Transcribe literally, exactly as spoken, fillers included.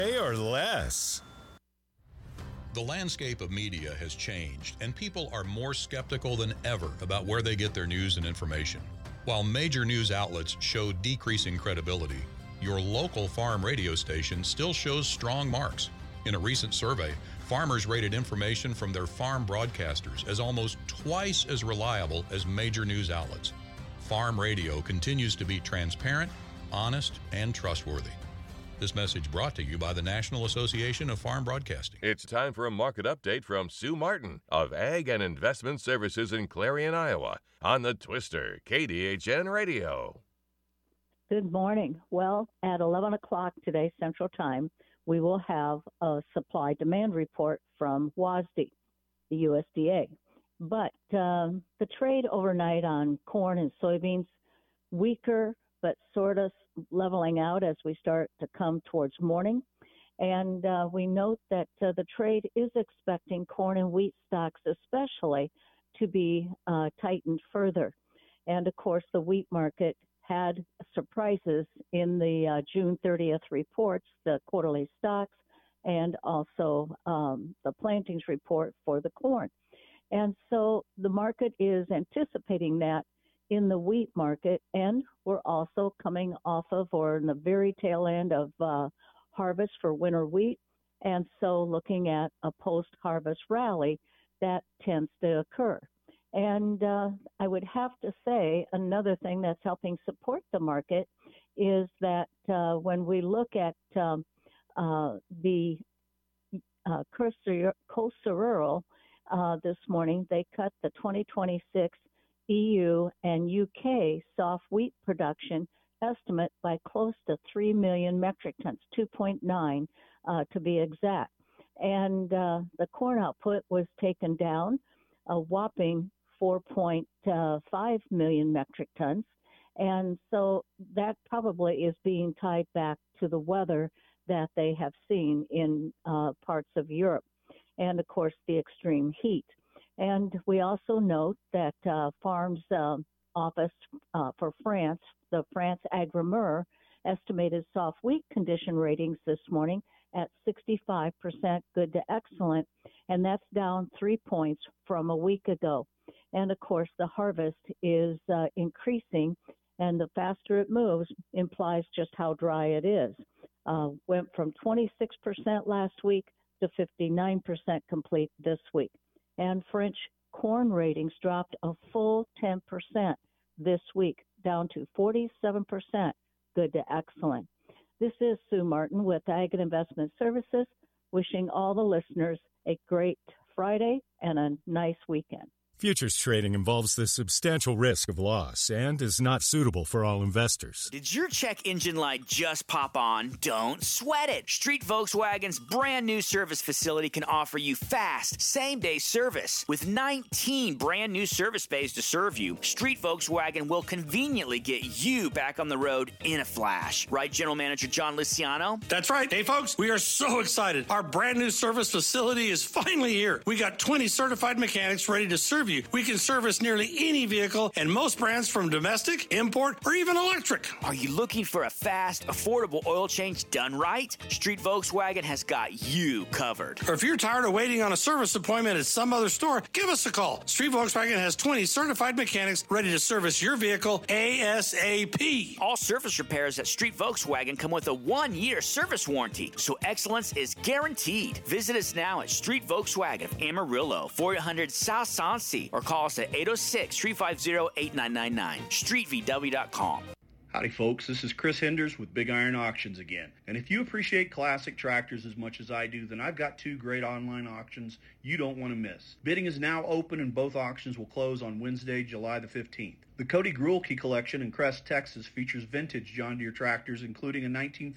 or less. The landscape of media has changed, and people are more skeptical than ever about where they get their news and information. While major news outlets show decreasing credibility, your local farm radio station still shows strong marks. In a recent survey, farmers rated information from their farm broadcasters as almost twice as reliable as major news outlets. Farm radio continues to be transparent, honest, and trustworthy. This message brought to you by the National Association of Farm Broadcasting. It's time for a market update from Sue Martin of Ag and Investment Services in Clarion, Iowa, on the Twister, K D H N Radio. Good morning. Well, at eleven o'clock today, Central Time, we will have a supply-demand report from W A S D, the U S D A. But um, the trade overnight on corn and soybeans, weaker, but sort of leveling out as we start to come towards morning. And uh, we note that uh, the trade is expecting corn and wheat stocks especially to be uh, tightened further. And, of course, the wheat market had surprises in the uh, June thirtieth reports, the quarterly stocks, and also um, the plantings report for the corn. And so the market is anticipating that in the wheat market, and we're also coming off of or in the very tail end of uh, harvest for winter wheat, and so looking at a post-harvest rally that tends to occur. And uh, I would have to say another thing that's helping support the market is that uh, when we look at um, uh, the uh, Coastal Rural uh, this morning, they cut the twenty twenty-six E U and U K soft wheat production estimate by close to three million metric tons, two point nine uh, to be exact. And uh, the corn output was taken down a whopping four point five million metric tons. And so that probably is being tied back to the weather that they have seen in uh, parts of Europe. And, of course, the extreme heat. And we also note that uh, Farms uh, Office uh, for France, the France Agrimur, estimated soft wheat condition ratings this morning at sixty-five percent good to excellent, and that's down three points from a week ago. And, of course, the harvest is uh, increasing, and the faster it moves implies just how dry it is. Uh, went from twenty-six percent last week to fifty-nine percent complete this week. And French corn ratings dropped a full ten percent this week, down to forty-seven percent good to excellent. This is Sue Martin with Ag and Investment Services, wishing all the listeners a great Friday and a nice weekend. Futures trading involves the substantial risk of loss and is not suitable for all investors. Did your check engine light just pop on? Don't sweat it. Street Volkswagen's brand new service facility can offer you fast, same-day service. With nineteen brand new service bays to serve you, Street Volkswagen will conveniently get you back on the road in a flash. Right, General Manager John Luciano? That's right. Hey, folks, we are so excited. Our brand new service facility is finally here. We got twenty certified mechanics ready to serve you. We can service nearly any vehicle and most brands from domestic, import, or even electric. Are you looking for a fast, affordable oil change done right? Street Volkswagen has got you covered. Or if you're tired of waiting on a service appointment at some other store, give us a call. Street Volkswagen has twenty certified mechanics ready to service your vehicle ASAP. All service repairs at Street Volkswagen come with a one-year service warranty, so excellence is guaranteed. Visit us now at Street Volkswagen of Amarillo, four hundred South Sansi, or call us at eight oh six, three five zero, eight nine nine nine, street v w dot com. Howdy folks, this is Chris Henders with Big Iron Auctions again. And if you appreciate classic tractors as much as I do, then I've got two great online auctions you don't want to miss. Bidding is now open and both auctions will close on Wednesday, July the fifteenth. The Cody Gruelke collection in Crest, Texas features vintage John Deere tractors including a nineteen